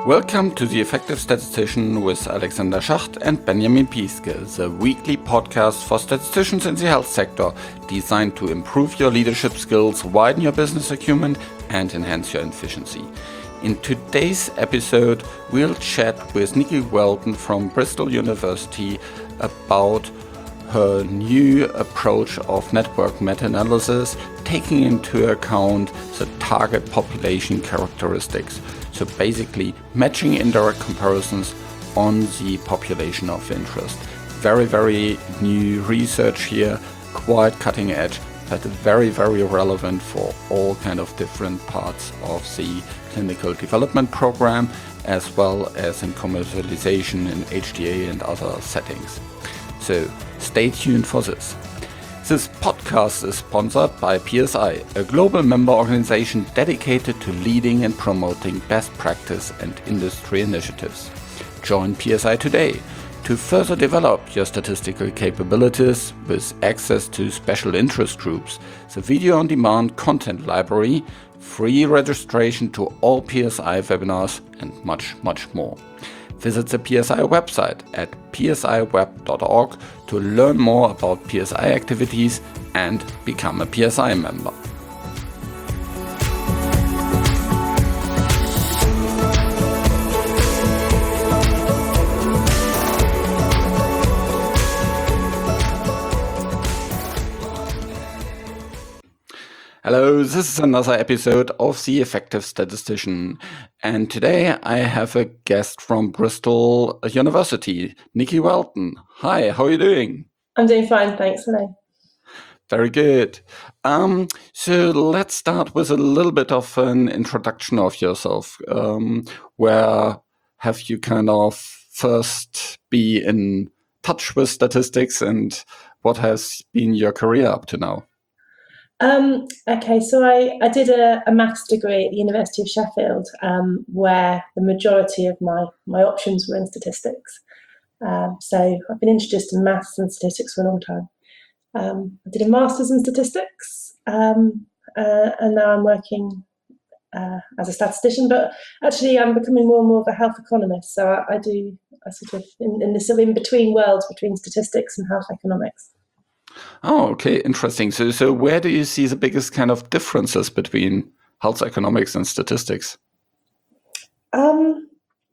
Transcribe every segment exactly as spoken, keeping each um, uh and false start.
Welcome to The Effective Statistician with Alexander Schacht and Benjamin Piske, the weekly podcast for statisticians in the health sector, designed to improve your leadership skills, widen your business acumen, and enhance your efficiency. In today's episode, we'll chat with Nikki Welton from Bristol University about her new approach of network meta-analysis, taking into account the target population characteristics. So basically matching indirect comparisons on the population of interest. Very, very new research here, quite cutting edge, but very, very relevant for all kind of different parts of the clinical development program, as well as in commercialization in H T A and other settings. So stay tuned for this. This podcast is sponsored by P S I, a global member organization dedicated to leading and promoting best practice and industry initiatives. Join P S I today to further develop your statistical capabilities with access to special interest groups, the video-on-demand content library, free registration to all P S I webinars, and much, much more. Visit the P S I website at p s i web dot org to learn more about P S I activities and become a P S I member. Hello, this is another episode of The Effective Statistician, and today I have a guest from Bristol University, Nikki Welton. Hi, how are you doing? I'm doing fine, thanks. Hello. Very good. Um, so let's start with a little bit of an introduction of yourself. Um, where have you kind of first be in touch with statistics, and what has been your career up to now? Um, okay, so I, I did a, a maths degree at the University of Sheffield, um, where the majority of my, my options were in statistics. Um, so I've been introduced to maths and statistics for a long time. Um, I did a master's in statistics, um, uh, and now I'm working uh, as a statistician, but actually I'm becoming more and more of a health economist. So I, I do I sort of in, in this sort of in-between worlds between statistics and health economics. Oh, okay, interesting. So, so where do you see the biggest kind of differences between health economics and statistics? Um,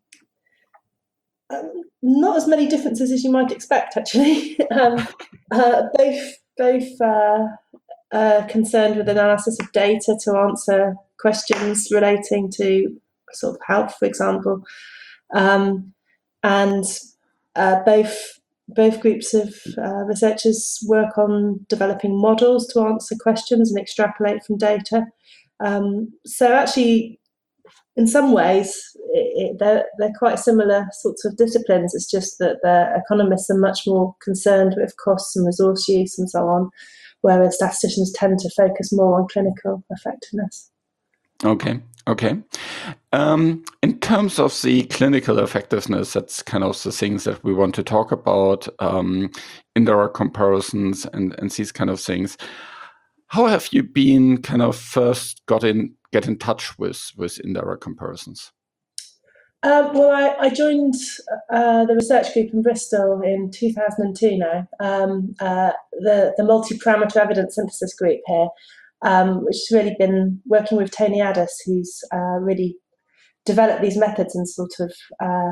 um not as many differences as you might expect, actually. um, uh, both both uh, uh, concerned with analysis of data to answer questions relating to sort of health, for example, um, and uh, both. Both groups of uh, researchers work on developing models to answer questions and extrapolate from data. Um, so actually, in some ways, it, it, they're, they're quite similar sorts of disciplines. It's just that the economists are much more concerned with costs and resource use and so on, whereas statisticians tend to focus more on clinical effectiveness. Okay, okay. Um, in terms of the clinical effectiveness, that's kind of the things that we want to talk about, um, indirect comparisons and, and these kind of things. How have you been kind of first got in, get in touch with, with indirect comparisons? Um, well, I, I joined uh, the research group in Bristol in two thousand two now, um, uh, the, the multi-parameter evidence synthesis group here. Um, which has really been working with Tony Addis, who's uh, really developed these methods and sort of uh,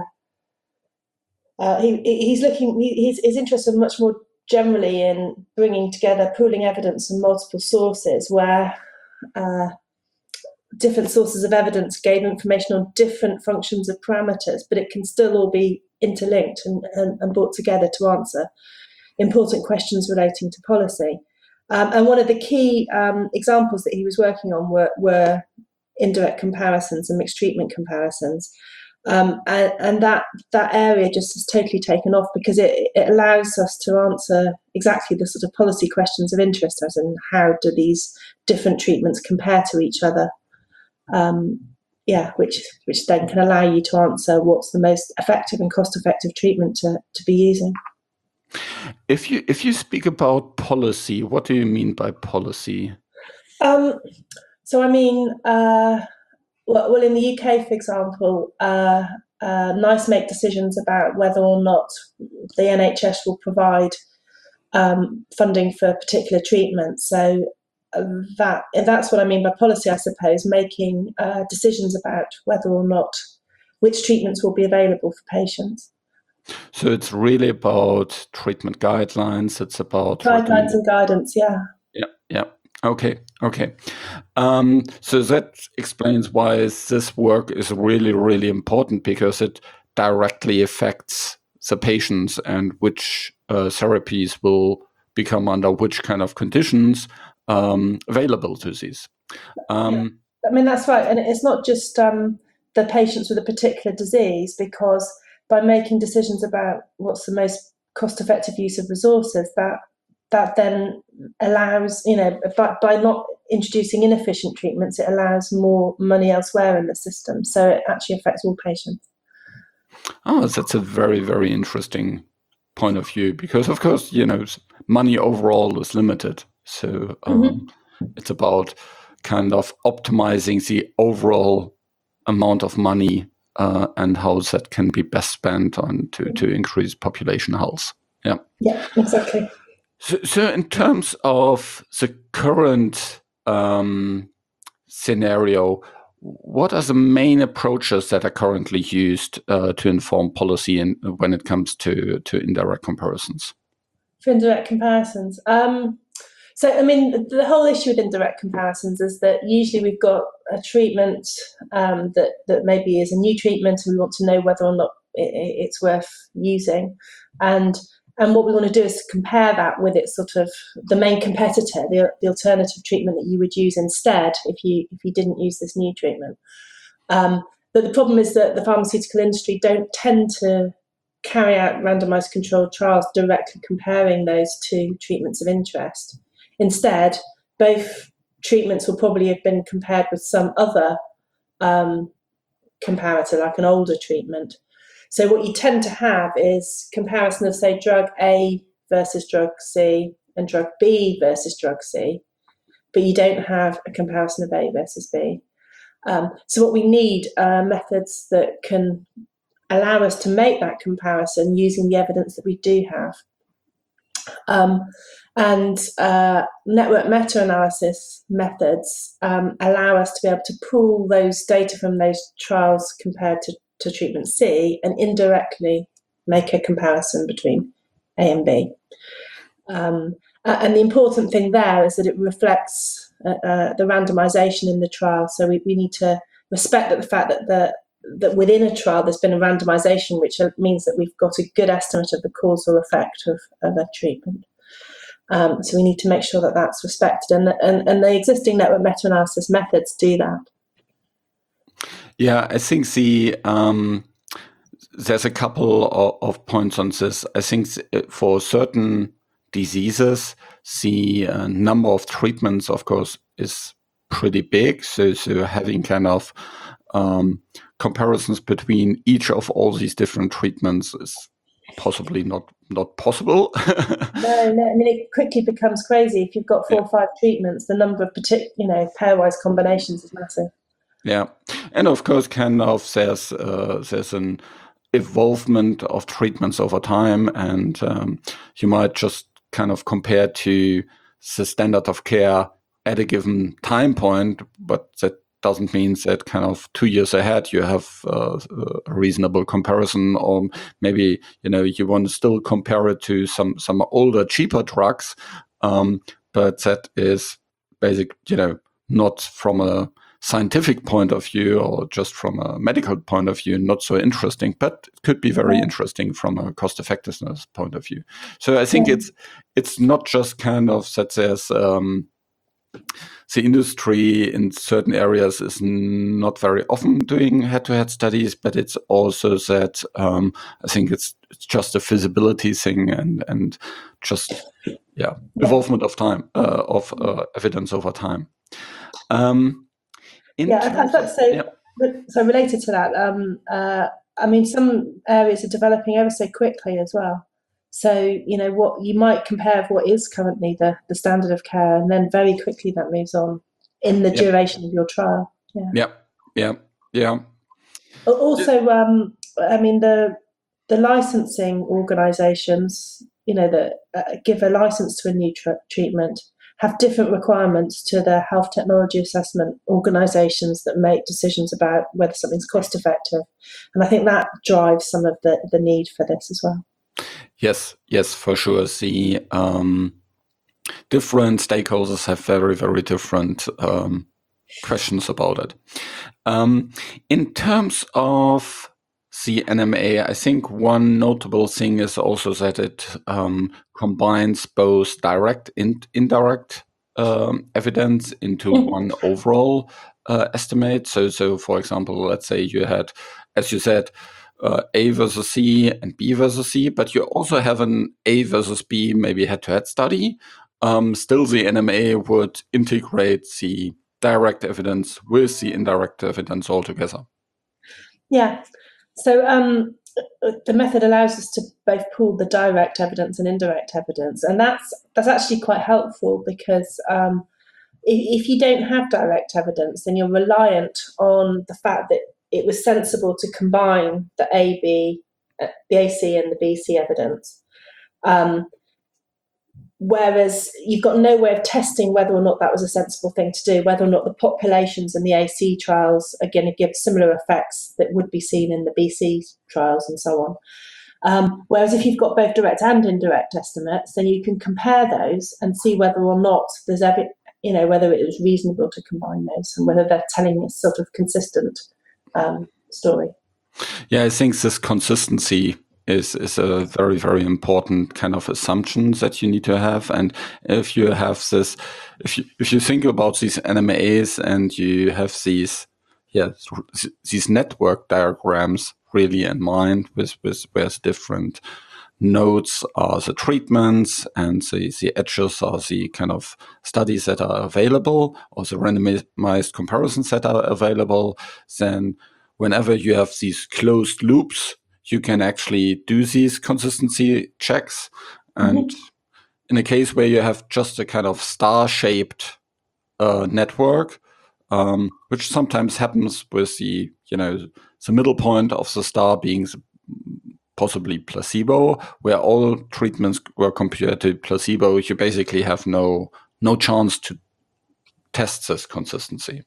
uh, he, he's looking. His, his interests are much more generally in bringing together, pooling evidence from multiple sources, where uh, different sources of evidence gave information on different functions of parameters, but it can still all be interlinked and, and, and brought together to answer important questions relating to policy. Um, and one of the key um, examples that he was working on were, were indirect comparisons and mixed treatment comparisons. Um, and and that, that area just has totally taken off because it, it allows us to answer exactly the sort of policy questions of interest, as in how do these different treatments compare to each other? Um, yeah, which which then can allow you to answer what's the most effective and cost-effective treatment to, to be using. If you if you speak about policy, what do you mean by policy? Um, so I mean, uh, Well, well, in the U K, for example, uh, uh, NICE make decisions about whether or not the N H S will provide um, funding for particular treatments. So uh, that that's what I mean by policy, I suppose, making uh, decisions about whether or not which treatments will be available for patients. So it's really about treatment guidelines. It's about guidelines and guidance. Yeah. Yeah. Yeah. Okay. Okay. Um, so that explains why this work is really, really important, because it directly affects the patients and which uh, therapies will become under which kind of conditions um, available to these. Um, I mean, that's right. And it's not just um, the patients with a particular disease, because by making decisions about what's the most cost-effective use of resources, that that then allows, you know, by, by not introducing inefficient treatments, it allows more money elsewhere in the system. So it actually affects all patients. Oh, that's a very, very interesting point of view, because, of course, you know, money overall is limited. So um, mm-hmm. it's about kind of optimizing the overall amount of money uh, and how that can be best spent on to, to increase population health. Yeah. Yeah, exactly. So, so in terms of the current um, scenario, what are the main approaches that are currently used uh, to inform policy in, when it comes to, to indirect comparisons? For indirect comparisons? Um, so, I mean, the whole issue with indirect comparisons is that usually we've got a treatment um, that, that maybe is a new treatment, and we want to know whether or not it, it's worth using. And And what we want to do is compare that with its sort of the main competitor, the, the alternative treatment that you would use instead if you if you didn't use this new treatment. Um, but the problem is that the pharmaceutical industry don't tend to carry out randomized controlled trials directly comparing those two treatments of interest. Instead, both treatments will probably have been compared with some other um, comparator, like an older treatment. So what you tend to have is comparison of, say, drug A versus drug C and drug B versus drug C, but you don't have a comparison of A versus B. Um, so what we need are methods that can allow us to make that comparison using the evidence that we do have. Um, and uh, network meta-analysis methods um, allow us to be able to pull those data from those trials compared to to treatment C and indirectly make a comparison between A and B. Um, and the important thing there is that it reflects uh, uh, the randomization in the trial. So we, we need to respect that the fact that the that within a trial there's been a randomization, which means that we've got a good estimate of the causal effect of, of a treatment. Um, so we need to make sure that that's respected, and, and, and the existing network meta-analysis methods do that. Yeah, I think the um, there's a couple of, of points on this. I think for certain diseases, the uh, number of treatments, of course, is pretty big. So, so having kind of um, comparisons between each of all these different treatments is possibly not not possible. no, no, I mean, it quickly becomes crazy. If you've got four yeah. or five treatments, the number of particular, you know, pairwise combinations is massive. Yeah, and of course, kind of there's uh, there's an evolvement of treatments over time, and um, you might just kind of compare to the standard of care at a given time point, but that doesn't mean that kind of two years ahead you have uh, a reasonable comparison, or maybe you know you want to still compare it to some some older, cheaper drugs, um, but that is basic, you know, not from a scientific point of view or just from a medical point of view, not so interesting, but it could be very yeah. interesting from a cost effectiveness point of view. So I think yeah. it's it's not just kind of that there's um, the industry in certain areas is not very often doing head-to-head studies, but it's also that um, I think it's it's just a feasibility thing and and just yeah, yeah. evolvement of time uh, of uh, evidence over time. Um, In yeah, I'd like to say, yeah. so related to that, um, uh, I mean, some areas are developing ever so quickly as well. So, you know, what you might compare with what is currently the, the standard of care, and then very quickly that moves on in the yeah. duration of your trial. Yeah. Yeah. Yeah, yeah. Also, um, I mean, the the licensing organisations, you know, that uh, give a license to a new tr- treatment have different requirements to the health technology assessment organisations that make decisions about whether something's cost effective. And I think that drives some of the, the need for this as well. Yes, yes, for sure. The um, different stakeholders have very, very different um, questions about it. Um, in terms of the N M A, I think one notable thing is also that it um, combines both direct and indirect um, evidence into mm-hmm. one overall uh, estimate. So, so for example, let's say you had, as you said, uh, A versus C and B versus C, but you also have an A versus B, maybe head-to-head study. Um, still, the N M A would integrate the direct evidence with the indirect evidence altogether. Yeah. So um, the method allows us to both pool the direct evidence and indirect evidence, and that's that's actually quite helpful because um, if, if you don't have direct evidence, then you're reliant on the fact that it was sensible to combine the A B, uh, the A C and the B C evidence. Um, Whereas you've got no way of testing whether or not that was a sensible thing to do, whether or not the populations in the A C trials are going to give similar effects that would be seen in the B C trials and so on. Um, whereas if you've got both direct and indirect estimates, then you can compare those and see whether or not there's ever, you know, whether it was reasonable to combine those and whether they're telling a sort of consistent um, story. Yeah, I think this consistency is is a very, very important kind of assumption that you need to have. And if you have this, if you if you think about these N M As and you have these, yeah, these network diagrams really in mind with with where's different nodes are the treatments and the, the edges are the kind of studies that are available or the randomized comparisons that are available, then whenever you have these closed loops, you can actually do these consistency checks. And mm-hmm. in a case where you have just a kind of star-shaped uh, network, um, which sometimes happens with the, you know, the middle point of the star being the, possibly placebo, where all treatments were compared to placebo, you basically have no no chance to test this consistency.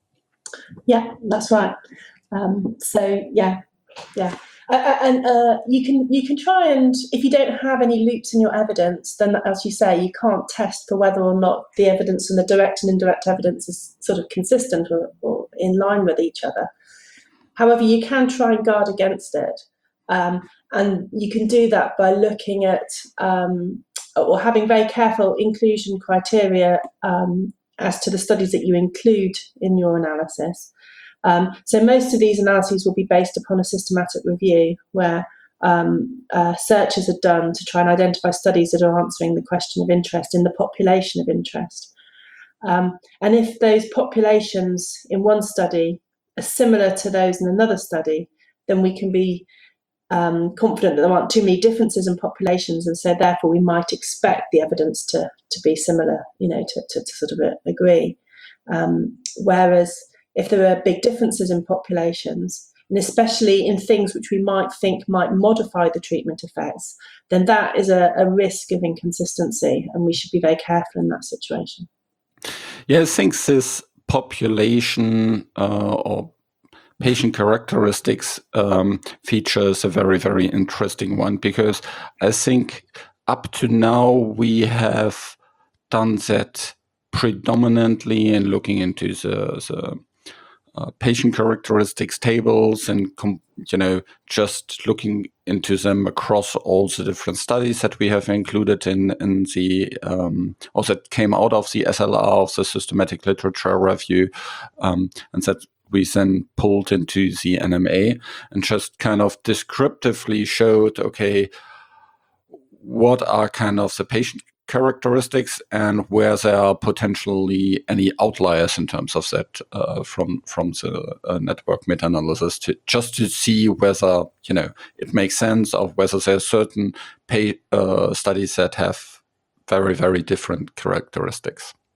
Yeah, that's right. Um, so yeah, yeah, uh, and uh, you can you can try and if you don't have any loops in your evidence, then as you say, you can't test for whether or not the evidence and the direct and indirect evidence is sort of consistent or, or in line with each other. However, you can try and guard against it, um, and you can do that by looking at um, or having very careful inclusion criteria um, as to the studies that you include in your analysis. Um, so most of these analyses will be based upon a systematic review where um, uh, searches are done to try and identify studies that are answering the question of interest in the population of interest. Um, and if those populations in one study are similar to those in another study, then we can be um, confident that there aren't too many differences in populations, and so therefore we might expect the evidence to, to be similar, you know, to, to, to sort of agree. Um, whereas if there are big differences in populations, and especially in things which we might think might modify the treatment effects, then that is a, a risk of inconsistency, and we should be very careful in that situation. Yeah, I think this population uh, or patient characteristics um, feature is a very, very interesting one, because I think up to now we have done that predominantly in looking into the, the uh, patient characteristics tables and, com- you know, just looking into them across all the different studies that we have included in, in the, um, or that came out of the S L R, of the Systematic Literature Review, um, and that we then pulled into the N M A and just kind of descriptively showed, okay, what are kind of the patient characteristics and where there are potentially any outliers in terms of that uh, from from the uh, network meta-analysis, to just to see whether, you know, it makes sense, or whether there are certain pay, uh, studies that have very, very different characteristics.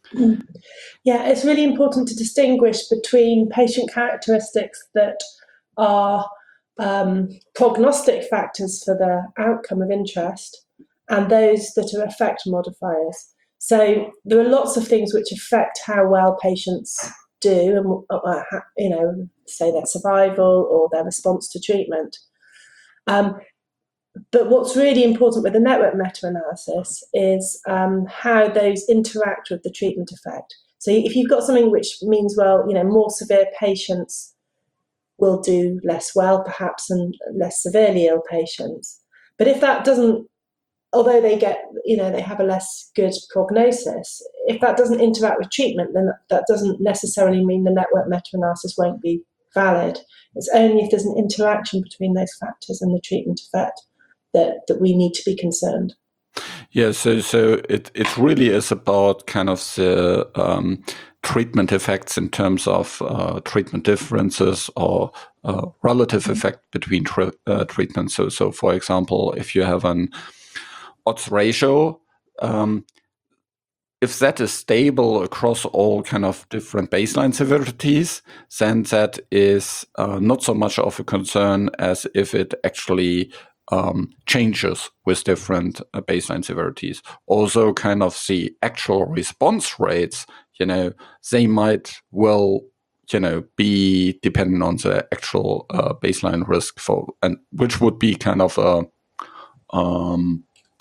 Mm. Yeah, it's really important to distinguish between patient characteristics that are um, prognostic factors for the outcome of interest and those that are effect modifiers. So there are lots of things which affect how well patients do, and uh, you know, say their survival or their response to treatment. Um, but what's really important with the network meta-analysis is um, how those interact with the treatment effect. So if you've got something which means, well, you know, more severe patients will do less well, perhaps, than less severely ill patients. But if that doesn't, although they get, you know, they have a less good prognosis, if that doesn't interact with treatment, then that doesn't necessarily mean the network meta-analysis won't be valid. It's only if there's an interaction between those factors and the treatment effect that, that we need to be concerned. Yeah, so so it it really is about kind of the um, treatment effects in terms of uh, treatment differences or uh, relative mm-hmm. effect between tra- uh, treatments. So so for example, if you have an odds ratio, um, if that is stable across all kind of different baseline severities, then that is uh, not so much of a concern as if it actually um, changes with different uh, baseline severities. Also, kind of the actual response rates, you know, they might well, you know, be dependent on the actual uh, baseline risk for, and which would be kind of a um,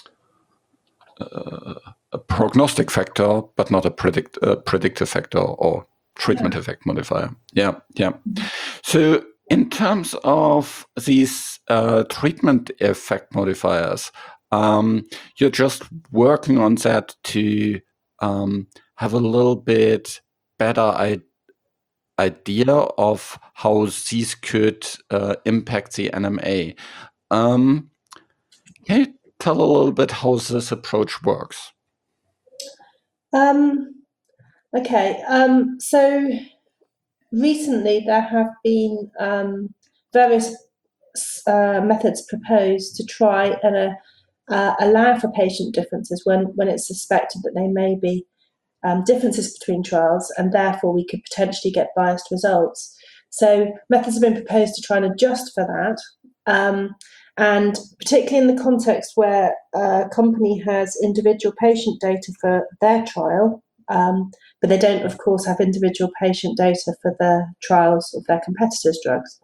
uh, a prognostic factor, but not a predict uh, predictive factor or treatment yeah. effect modifier. Yeah, yeah. Mm-hmm. So in terms of these uh, treatment effect modifiers, um, you're just working on that to um, have a little bit better I- idea of how these could uh, impact the N M A. Um, can you tell a little bit how this approach works? Um, okay, um, so recently there have been um, various uh, methods proposed to try and uh, uh, allow for patient differences when, when it's suspected that they may be um, differences between trials, and therefore we could potentially get biased results. So methods have been proposed to try and adjust for that. Um, and particularly in the context where a company has individual patient data for their trial, um, but they don't, of course, have individual patient data for the trials of their competitors' drugs.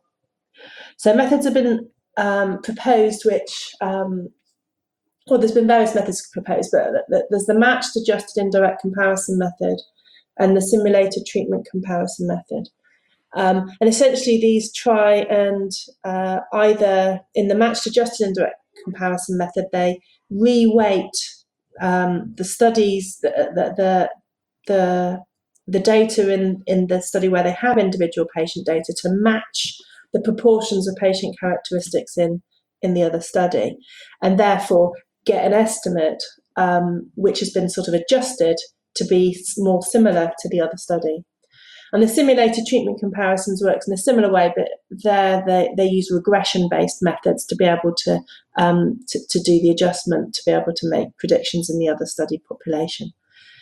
So methods have been um, proposed which, um, well, there's been various methods proposed, but there's the matched adjusted indirect comparison method and the simulated treatment comparison method. Um, and essentially these try and uh, either in the matched adjusted indirect comparison method, they re-weight um, the studies, the, the, the, the, the data in, in the study where they have individual patient data to match the proportions of patient characteristics in, in the other study, and therefore get an estimate um, which has been sort of adjusted to be more similar to the other study. And the simulated treatment comparisons works in a similar way, but there they, they use regression-based methods to be able to, um, to, to do the adjustment, to be able to make predictions in the other study population.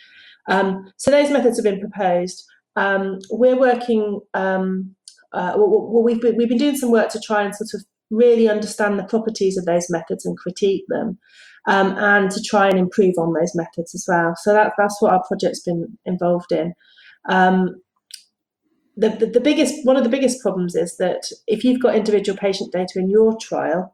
Um, so those methods have been proposed. Um, we're working, um, uh, well, we've been, we've been doing some work to try and sort of really understand the properties of those methods and critique them, um, and to try and improve on those methods as well. So that, that's what our project's been involved in. Um, The, the, the biggest, one of the biggest problems is that if you've got individual patient data in your trial,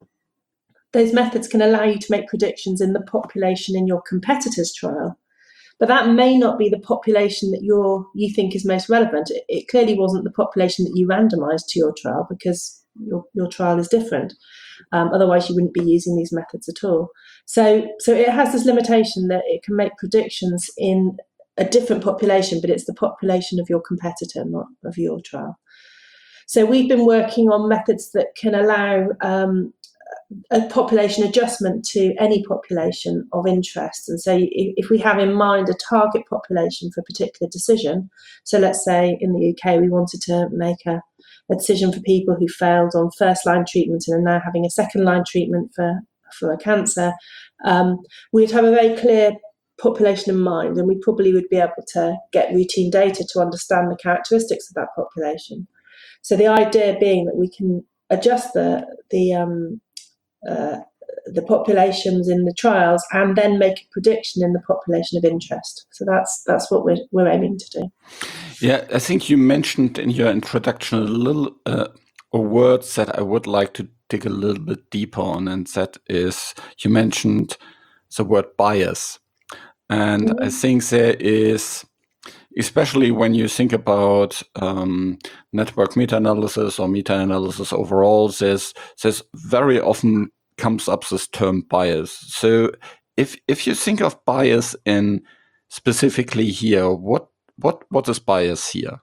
those methods can allow you to make predictions in the population in your competitor's trial, but that may not be the population that you're, you think is most relevant. It, it clearly wasn't the population that you randomized to your trial because your, your trial is different. Um, otherwise, you wouldn't be using these methods at all. So, so it has this limitation that it can make predictions in a different population, but it's the population of your competitor, not of your trial. So we've been working on methods that can allow um, a population adjustment to any population of interest. And so if we have in mind a target population for a particular decision, so let's say in the U K we wanted to make a, a decision for people who failed on first line treatment and are now having a second line treatment for, for a cancer, um, we'd have a very clear population in mind, and we probably would be able to get routine data to understand the characteristics of that population. So the idea being that we can adjust the the um, uh, the populations in the trials and then make a prediction in the population of interest. So that's that's what we're we're aiming to do. Yeah, I think you mentioned in your introduction a little uh, a word that I would like to dig a little bit deeper on, and that is you mentioned the word bias. And mm-hmm. I think there is, especially when you think about um, network meta-analysis or meta-analysis overall, there's, there's very often comes up this term bias. So if if you think of bias in specifically here, what what what is bias here?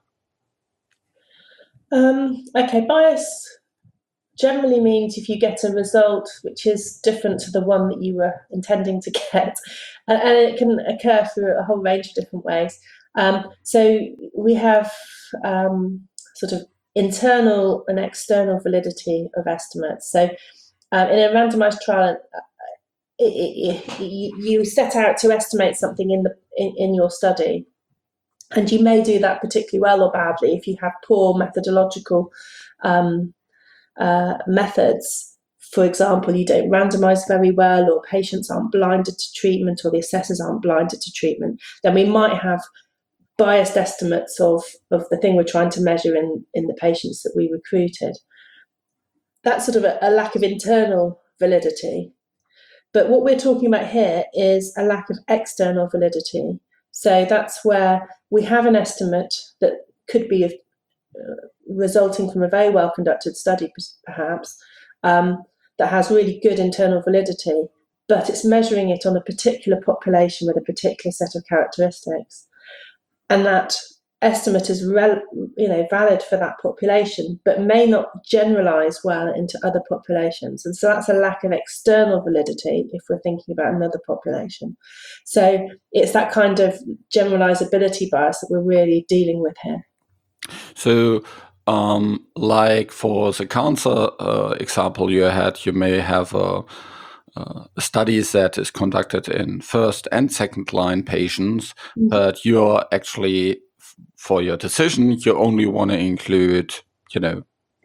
Um, okay, bias generally means if you get a result which is different to the one that you were intending to get, and, and it can occur through a whole range of different ways. Um, so we have um, sort of internal and external validity of estimates. So um, in a randomized trial, it, it, it, you set out to estimate something in the in, in your study, and you may do that particularly well or badly if you have poor methodological um, uh, methods. For example, you don't randomize very well, or patients aren't blinded to treatment, or the assessors aren't blinded to treatment, then we might have biased estimates of, of the thing we're trying to measure in, in the patients that we recruited. That's sort of a, a lack of internal validity. But what we're talking about here is a lack of external validity. So that's where we have an estimate that could be uh, resulting from a very well conducted study, perhaps, um, that has really good internal validity, but it's measuring it on a particular population with a particular set of characteristics. And that estimate is rel- you know, valid for that population, but may not generalize well into other populations. And so that's a lack of external validity if we're thinking about another population. So it's that kind of generalizability bias that we're really dealing with here. So um, like for the cancer uh, example you had, you may have a Uh, studies that is conducted in first and second line patients, mm-hmm. but you're actually, for your decision, you only want to include, you know,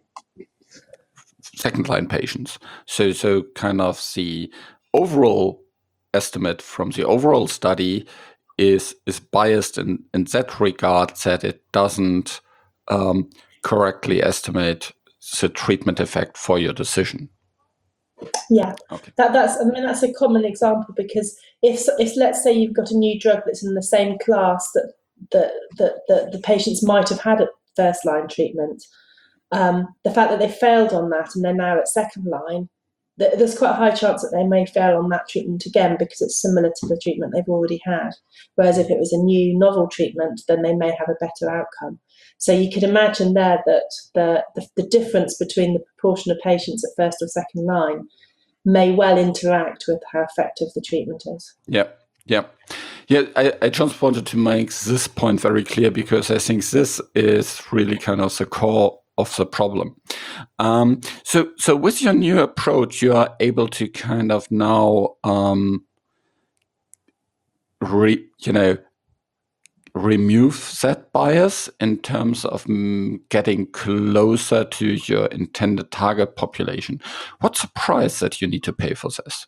second line patients. So, so kind of the overall estimate from the overall study is is biased in, in that regard, that it doesn't um, correctly estimate the treatment effect for your decision. Yeah, okay. that, that's. I mean, that's a common example, because if if let's say you've got a new drug that's in the same class that that that, that the patients might have had at first line treatment, um, the fact that they failed on that and they're now at second line, th- there's quite a high chance that they may fail on that treatment again because it's similar to the treatment they've already had. Whereas if it was a new novel treatment, then they may have a better outcome. So you could imagine there that the, the, the difference between the proportion of patients at first or second line may well interact with how effective the treatment is. Yeah, yeah. Yeah, I, I just wanted to make this point very clear, because I think this is really kind of the core of the problem. Um, so, so with your new approach, you are able to kind of now, um, re, you know, remove that bias in terms of mm, getting closer to your intended target population. What's the price that you need to pay for this?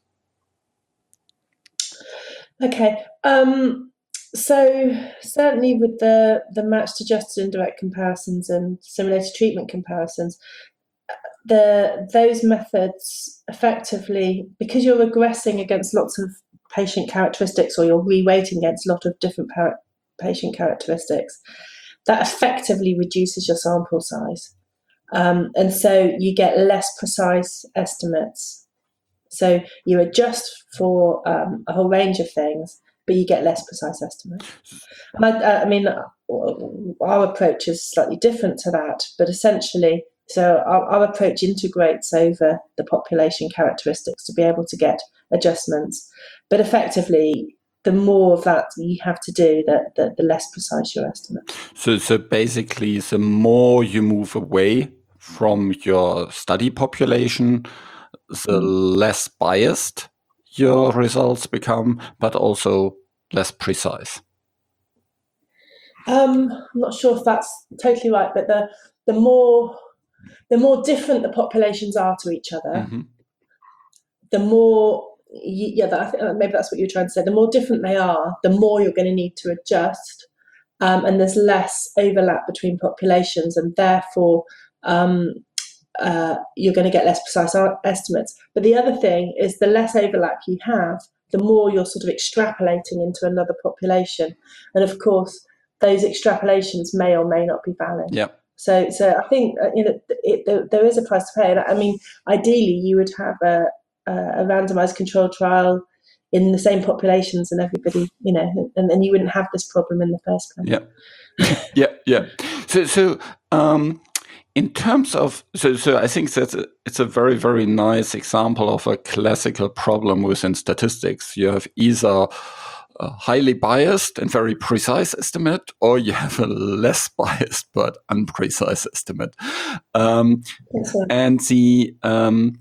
Okay, um, so certainly with the, the matched adjusted indirect comparisons and simulated treatment comparisons, the those methods effectively, because you're regressing against lots of patient characteristics, or you're reweighting against a lot of different par- patient characteristics, that effectively reduces your sample size. Um, and so you get less precise estimates. So you adjust for um, a whole range of things, but you get less precise estimates. And I, I mean, our approach is slightly different to that, but essentially, so our, our approach integrates over the population characteristics to be able to get adjustments. But effectively, the more of that you have to do, the, the, the less precise your estimate. So, so basically, the more you move away from your study population, the mm. less biased your results become, but also less precise? Um, I'm not sure if that's totally right, but the the more the more different the populations are to each other, mm-hmm. the more yeah, that, I think maybe that's what you're trying to say. The more different they are, the more you're going to need to adjust, um, and there's less overlap between populations, and therefore um, uh, you're going to get less precise estimates. But the other thing is, the less overlap you have, the more you're sort of extrapolating into another population, and of course, those extrapolations may or may not be valid. Yeah. So, so I think uh, you know it, there, there is a price to pay. I mean, ideally, you would have a a randomized controlled trial in the same populations and everybody, you know, and then you wouldn't have this problem in the first place. Yeah, yeah, yeah. So, so um, in terms of, so, so I think that's a, it's a very, very nice example of a classical problem within statistics. You have either a highly biased and very precise estimate, or you have a less biased but unprecise estimate. Um, right. And the um,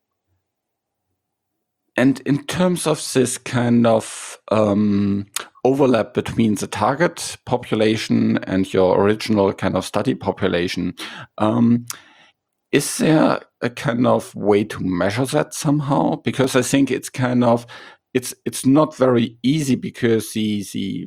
And in terms of this kind of um, overlap between the target population and your original kind of study population, um, is there a kind of way to measure that somehow? Because I think it's kind of, it's it's not very easy, because the, the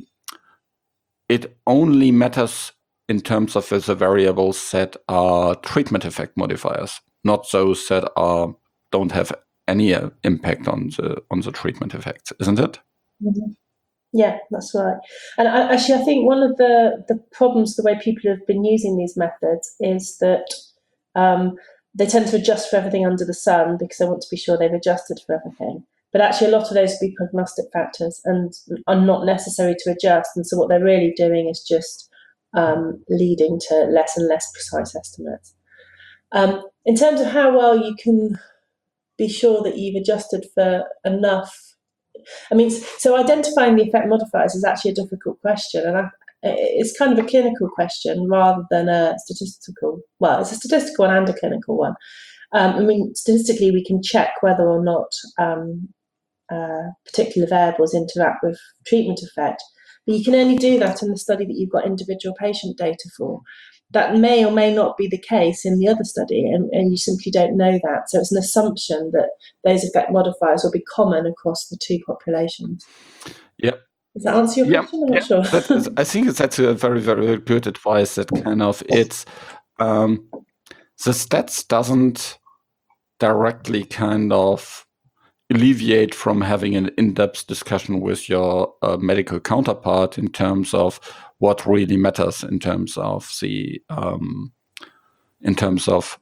it only matters in terms of the variables that are treatment effect modifiers, not those that are don't have any uh, impact on the on the treatment effects, isn't it? Mm-hmm. Yeah, that's right. And I, actually, I think one of the the problems, the way people have been using these methods, is that um, they tend to adjust for everything under the sun because they want to be sure they've adjusted for everything. But actually, a lot of those would be prognostic factors and are not necessary to adjust. And so what they're really doing is just um, leading to less and less precise estimates. Um, in terms of how well you can be sure that you've adjusted for enough. I mean, so identifying the effect modifiers is actually a difficult question, and I, it's kind of a clinical question rather than a statistical. Well, it's a statistical one and a clinical one. Um, I mean, statistically, we can check whether or not um, uh, particular variables interact with treatment effect, but you can only do that in the study that you've got individual patient data for. That may or may not be the case in the other study, and, and you simply don't know that. So it's an assumption that those effect modifiers will be common across the two populations. Yeah. Does that answer your yeah. question? I'm yeah. not sure. That is, I think that's a very, very good advice. That kind of it's um, the stats doesn't directly kind of alleviate from having an in-depth discussion with your uh, medical counterpart in terms of what really matters in terms of the um, in terms of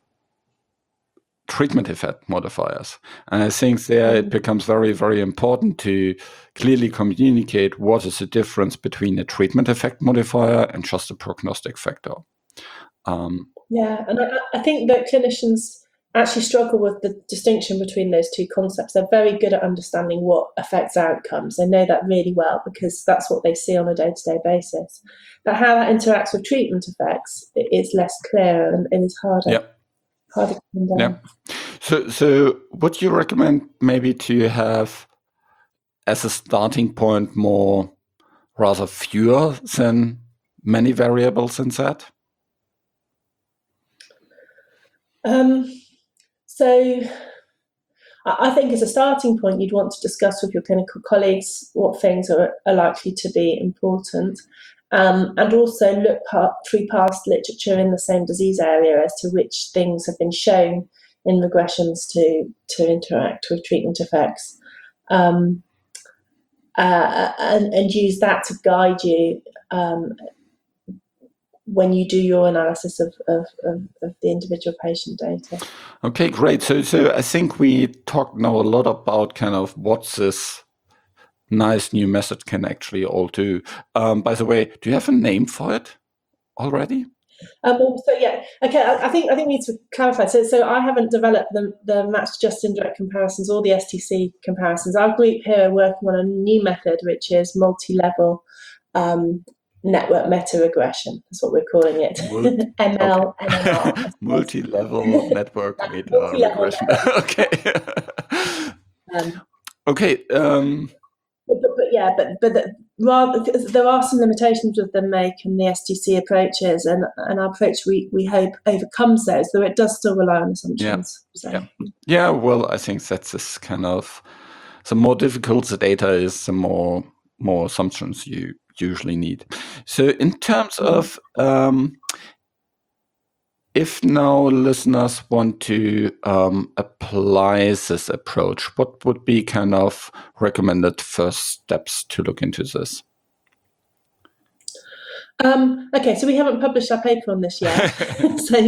treatment effect modifiers. And I think there it becomes very, very important to clearly communicate what is the difference between a treatment effect modifier and just a prognostic factor. Um, yeah, and I, I think that clinicians actually struggle with the distinction between those two concepts. They're very good at understanding what affects outcomes. They know that really well because that's what they see on a day-to-day basis. But how that interacts with treatment effects is less clear and it is harder. Yeah. harder to pin down. Yeah. So, so would you recommend maybe to have as a starting point more rather fewer than many variables in that? Um. So I think as a starting point, you'd want to discuss with your clinical colleagues what things are, are likely to be important, um, and also look part, through past literature in the same disease area as to which things have been shown in regressions to, to interact with treatment effects, um, uh, and, and use that to guide you um, when you do your analysis of, of, of, of the individual patient data. Okay, great. So, so I think we talked now a lot about kind of what this nice new method can actually all do. Um, by the way, do you have a name for it already? Um, so yeah, okay. I, I think I think we need to clarify. So, so I haven't developed the the matched just indirect comparisons or the S T C comparisons. Our group here are working on a new method, which is multi-level um, network meta-regression. That's what we're calling it. Multi- M L, okay. M L R. Multi-level network meta-regression. Okay. um, okay. Um, but, but, but yeah, but but the, rather, there are some limitations with the make and the S D C approaches, and, and our approach we, we hope overcomes those, though it does still rely on assumptions. Yeah. So. Yeah. yeah, well, I think that's this kind of, the more difficult the data is, the more more assumptions you usually need. So in terms Yeah. of, um, if now listeners want to um, apply this approach, what would be kind of recommended first steps to look into this? Um, okay, so we haven't published our paper on this yet. so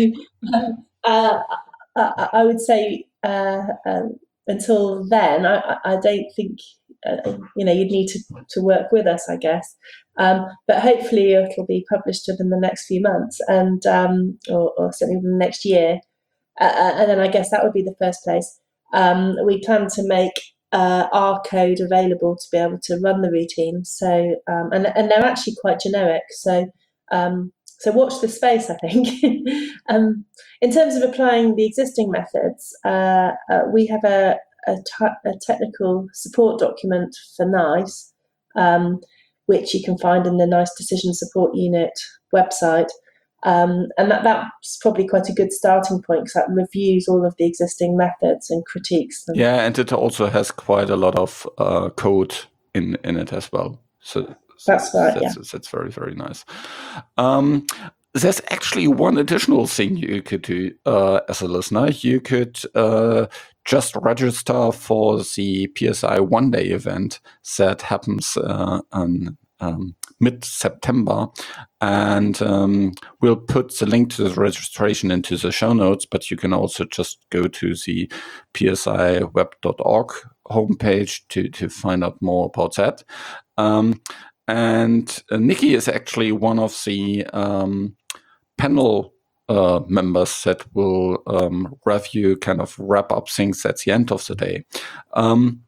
uh, I, I would say uh, um, until then, I, I don't think, uh, you know, you'd need to, to work with us, I guess. Um, but hopefully it'll be published within the next few months, and um, or, or certainly within the next year. Uh, and then I guess that would be the first place. Um, we plan to make uh, our code available to be able to run the routines. So, um, and and they're actually quite generic. So, um, so watch the space, I think. um, in terms of applying the existing methods, uh, uh, we have a, a, t- a technical support document for NICE, um, which you can find in the NICE Decision Support Unit website. Um, and that, that's probably quite a good starting point, because that reviews all of the existing methods and critiques them. Yeah, and it also has quite a lot of uh, code in, in it as well. So that's right, that's, yeah. That's very, very nice. Um, there's actually one additional thing you could do uh, as a listener. You could uh, just register for the P S I One Day event that happens uh, on um, mid-September, and um, we'll put the link to the registration into the show notes, but you can also just go to the P S I web dot org homepage to, to find out more about that. Um, and uh, Nikki is actually one of the um, panel uh, members that will um, review, kind of wrap up things at the end of the day. Um,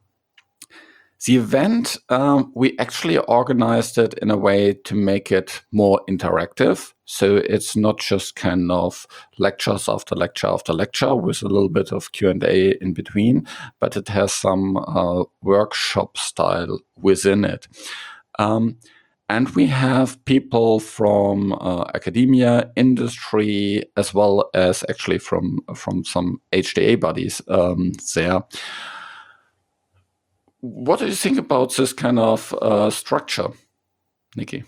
The event, um, we actually organized it in a way to make it more interactive. So it's not just kind of lectures after lecture after lecture with a little bit of Q and A in between, but it has some uh, workshop style within it. Um, and we have people from uh, academia, industry, as well as actually from, from some H D A bodies um, there. What do you think about this kind of uh, structure, Nikki?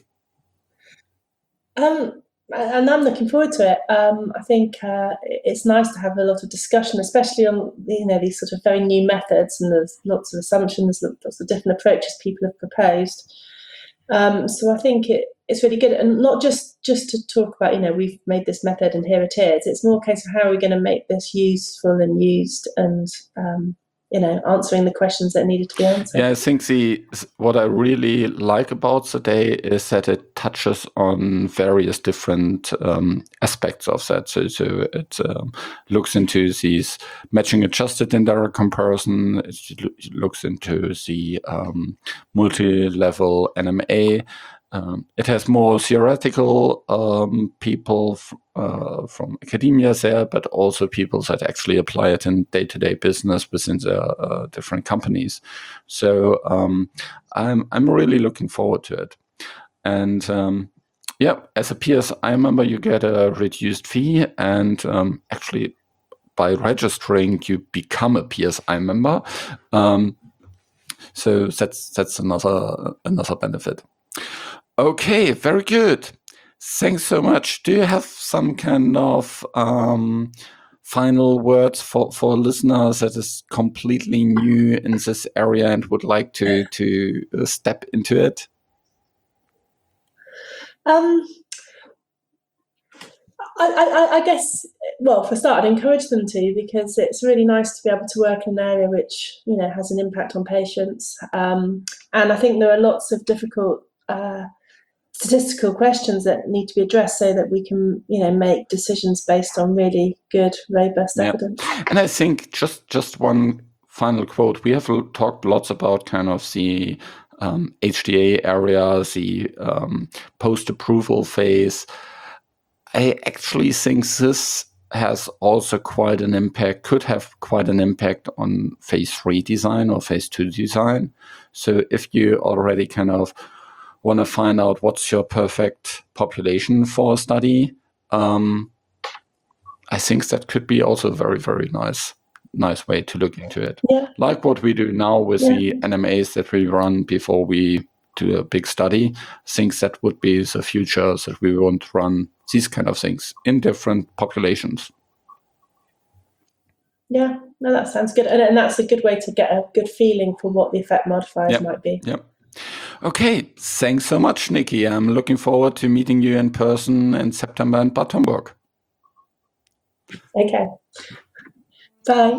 Um, and I'm looking forward to it. Um, I think uh, it's nice to have a lot of discussion, especially on, you know, these sort of very new methods, and there's lots of assumptions, lots of different approaches people have proposed. Um, so I think it, it's really good, and not just just to talk about, you know, we've made this method and here it is. It's more a case of how are we going to make this useful and used, and um, you know, answering the questions that needed to be answered. Yeah, I think the what I really like about the day is that it touches on various different um, aspects of that. So, so it um, looks into these matching adjusted indirect comparison. It looks into the um, multi-level N M A. Um, it has more theoretical um, people f- uh, from academia there, but also people that actually apply it in day-to-day business within the uh, different companies. So um, I'm I'm really looking forward to it. And um, yeah, as a P S I member, you get a reduced fee, and um, actually by registering, you become a P S I member. Um, so that's that's another another benefit. Okay, very good. Thanks so much. Do you have some kind of um, final words for, for listeners that is completely new in this area and would like to, to step into it? Um, I, I, I guess, well, for a start, I'd encourage them to, because it's really nice to be able to work in an area which, you know, has an impact on patients. Um, and I think there are lots of difficult uh, statistical questions that need to be addressed so that we can, you know, make decisions based on really good, robust yeah. evidence. And I think just just one final quote. We have talked lots about kind of the um, H D A area, the um, post-approval phase. I actually think this has also quite an impact, could have quite an impact on phase three design or phase two design. So if you already kind of want to find out what's your perfect population for a study, um, I think that could be also a very, very nice, nice way to look into it. Yeah. Like what we do now with yeah. the N M As that we run before we do a big study. I think that would be the future, that we want to run these kind of things in different populations. Yeah, no, that sounds good. And, and that's a good way to get a good feeling for what the effect modifiers yep. might be. Yep. Okay, thanks so much, Nikki. I'm looking forward to meeting you in person in September in Bad Homburg. Okay. Bye.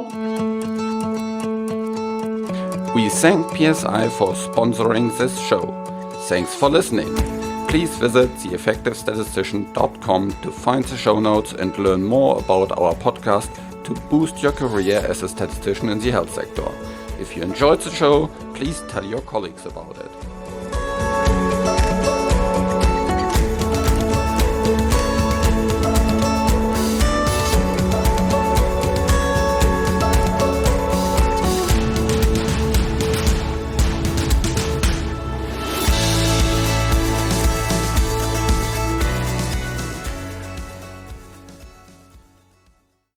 We thank P S I for sponsoring this show. Thanks for listening. Please visit the effective statistician dot com to find the show notes and learn more about our podcast to boost your career as a statistician in the health sector. If you enjoyed the show, please tell your colleagues about it.